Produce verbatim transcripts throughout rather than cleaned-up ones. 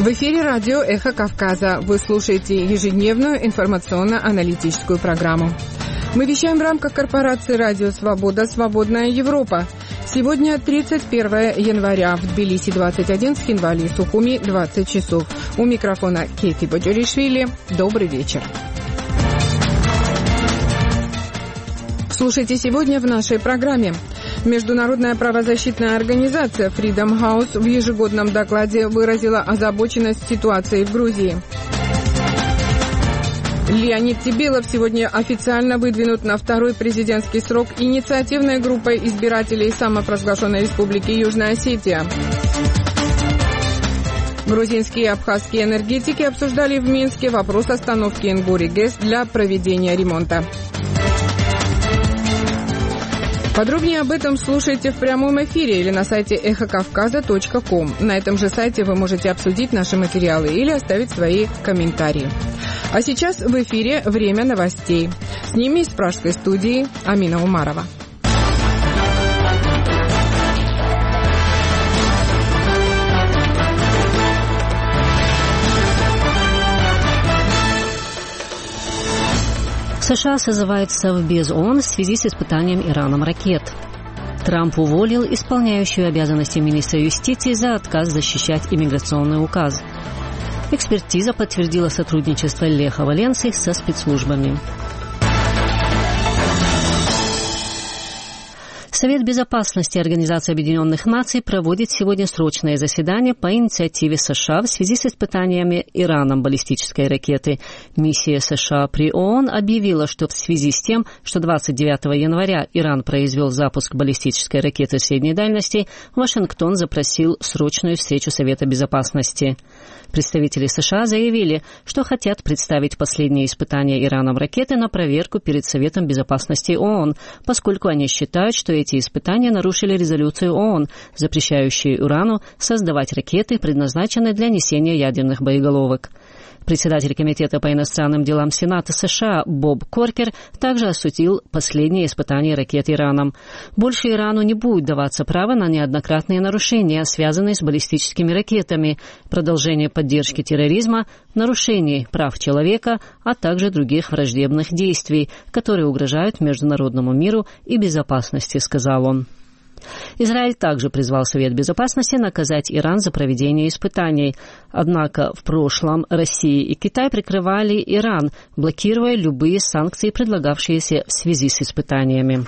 В эфире радио «Эхо Кавказа». Вы слушаете ежедневную информационно-аналитическую программу. Мы вещаем в рамках корпорации «Радио Свобода. Свободная Европа». Сегодня тридцать первое января. В Тбилиси двадцать один, в Хинвали и Сухуми двадцать часов. У микрофона Кейти Баджуришвили. Добрый вечер. Слушайте сегодня в нашей программе. Международная правозащитная организация Freedom House в ежегодном докладе выразила озабоченность ситуацией в Грузии. Леонид Тебелов сегодня официально выдвинут на второй президентский срок инициативной группой избирателей самопровозглашенной республики Южная Осетия. Грузинские и абхазские энергетики обсуждали в Минске вопрос остановки Ингури ГЭС для проведения ремонта. Подробнее об этом слушайте в прямом эфире или на сайте эхо кавказа точка ком. На этом же сайте вы можете обсудить наши материалы или оставить свои комментарии. А сейчас в эфире время новостей. С ними из пражской студии Амина Умарова. США созывает Совбез ООН в связи с испытанием Ираном ракет. Трамп уволил исполняющую обязанности министра юстиции за отказ защищать иммиграционный указ. Экспертиза подтвердила сотрудничество Леха Валенсы со спецслужбами. Совет безопасности Организации Объединенных Наций проводит сегодня срочное заседание по инициативе США в связи с испытаниями Ираном баллистической ракеты. Миссия США при ООН объявила, что в связи с тем, что двадцать девятого января Иран произвел запуск баллистической ракеты средней дальности, Вашингтон запросил срочную встречу Совета безопасности. Представители США заявили, что хотят представить последние испытания Ираном ракеты на проверку перед Советом безопасности ООН, поскольку они считают, что эти испытания нарушили резолюцию ООН, запрещающую Ирану создавать ракеты, предназначенные для несения ядерных боеголовок. Председатель Комитета по иностранным делам Сената США Боб Коркер также осудил последние испытания ракет Ираном. Больше Ирану не будет даваться право на неоднократные нарушения, связанные с баллистическими ракетами, продолжение поддержки терроризма, нарушений прав человека, а также других враждебных действий, которые угрожают международному миру и безопасности, сказал он. Израиль также призвал Совет Безопасности наказать Иран за проведение испытаний. Однако в прошлом Россия и Китай прикрывали Иран, блокируя любые санкции, предлагавшиеся в связи с испытаниями.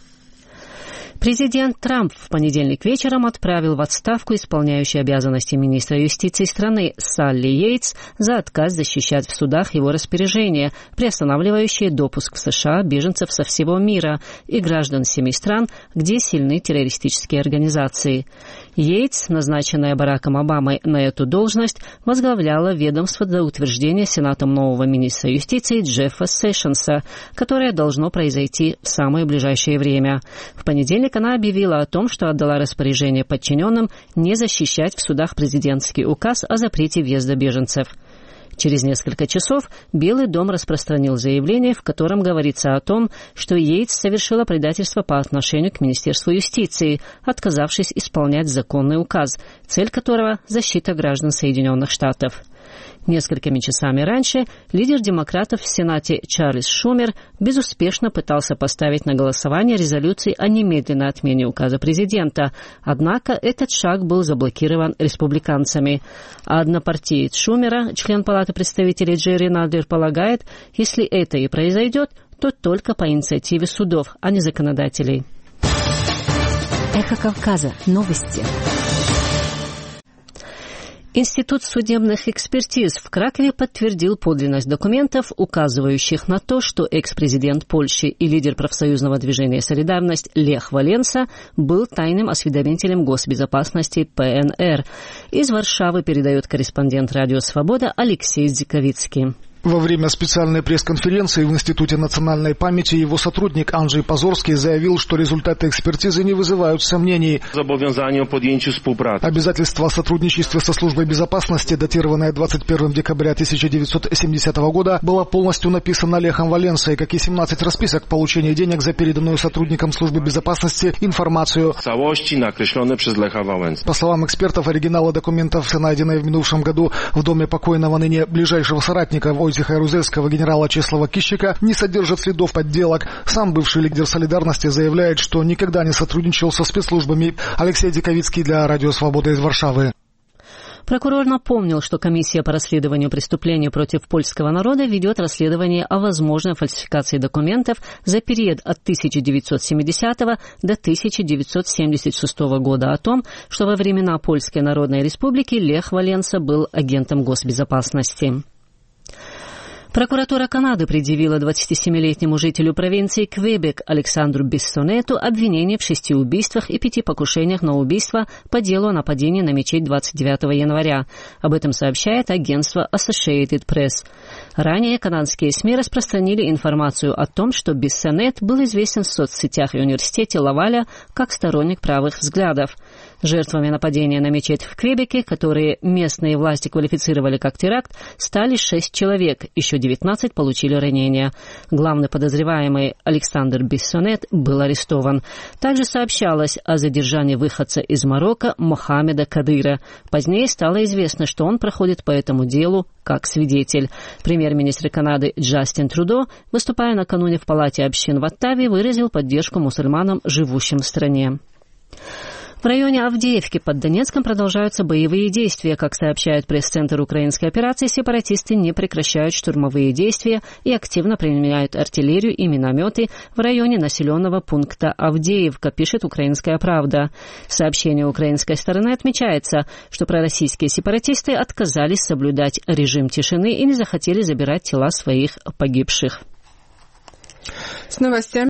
Президент Трамп в понедельник вечером отправил в отставку исполняющую обязанности министра юстиции страны Салли Йейтс за отказ защищать в судах его распоряжения, приостанавливающие допуск в США беженцев со всего мира и граждан семи стран, где сильны террористические организации. Йейтс, назначенная Бараком Обамой на эту должность, возглавляла ведомство до утверждения Сенатом нового министра юстиции Джеффа Сэшенса, которое должно произойти в самое ближайшее время. В понедельник она объявила о том, что отдала распоряжение подчиненным не защищать в судах президентский указ о запрете въезда беженцев. Через несколько часов Белый дом распространил заявление, в котором говорится о том, что Йейтс совершила предательство по отношению к Министерству юстиции, отказавшись исполнять законный указ, цель которого – защита граждан Соединенных Штатов. Несколькими часами раньше лидер демократов в Сенате Чарльз Шумер безуспешно пытался поставить на голосование резолюции о немедленной отмене указа президента, однако этот шаг был заблокирован республиканцами. А однопартиец Шумера, член Палаты представителей Джерри Надер, полагает, если это и произойдет, то только по инициативе судов, а не законодателей. Эхо Кавказа. Новости. Институт судебных экспертиз в Кракове подтвердил подлинность документов, указывающих на то, что экс-президент Польши и лидер профсоюзного движения «Солидарность» Лех Валенса был тайным осведомителем госбезопасности ПНР. Из Варшавы передает корреспондент «Радио Свобода» Алексей Дзиковицкий. Во время специальной пресс-конференции в Институте национальной памяти его сотрудник Анджей Позорский заявил, что результаты экспертизы не вызывают сомнений. Обязательство о сотрудничестве со службой безопасности, датированное двадцать первого декабря тысяча девятьсот семидесятого года, было полностью написано Лехом Валенсой, как и семнадцать расписок получения денег за переданную сотрудникам службы безопасности информацию. По словам экспертов, оригиналы документов, найденные в минувшем году в доме покойного ныне ближайшего соратника Войцеха Ярузельского генерала Чеслава Кищика, не содержат следов подделок. Сам бывший лидер «Солидарности» заявляет, что никогда не сотрудничал со спецслужбами. Алексей Диковицкий для Радио Свобода из Варшавы. Прокурор напомнил, что комиссия по расследованию преступлений против польского народа ведет расследование о возможной фальсификации документов за период от тысяча девятьсот семидесятого до тысяча девятьсот семьдесят шестого года о том, что во времена Польской Народной Республики Лех Валенса был агентом госбезопасности. Прокуратура Канады предъявила двадцатисемилетнему жителю провинции Квебек Александру Биссонету обвинение в шести убийствах и пяти покушениях на убийство по делу о нападении на мечеть двадцать девятого января. Об этом сообщает агентство Associated Press. Ранее канадские СМИ распространили информацию о том, что Биссонет был известен в соцсетях и университете Лаваля как сторонник правых взглядов. Жертвами нападения на мечеть в Квебеке, которые местные власти квалифицировали как теракт, стали шесть человек, еще девятнадцать получили ранения. Главный подозреваемый Александр Биссонет был арестован. Также сообщалось о задержании выходца из Марокко Мохаммеда Кадыра. Позднее стало известно, что он проходит по этому делу как свидетель. Премьер-министр Канады Джастин Трюдо, выступая накануне в Палате общин в Оттаве, выразил поддержку мусульманам, живущим в стране. В районе Авдеевки под Донецком продолжаются боевые действия. Как сообщает пресс-центр украинской операции, сепаратисты не прекращают штурмовые действия и активно применяют артиллерию и минометы в районе населенного пункта Авдеевка, пишет «Украинская правда». В сообщении украинской стороны отмечается, что пророссийские сепаратисты отказались соблюдать режим тишины и не захотели забирать тела своих погибших. С новостями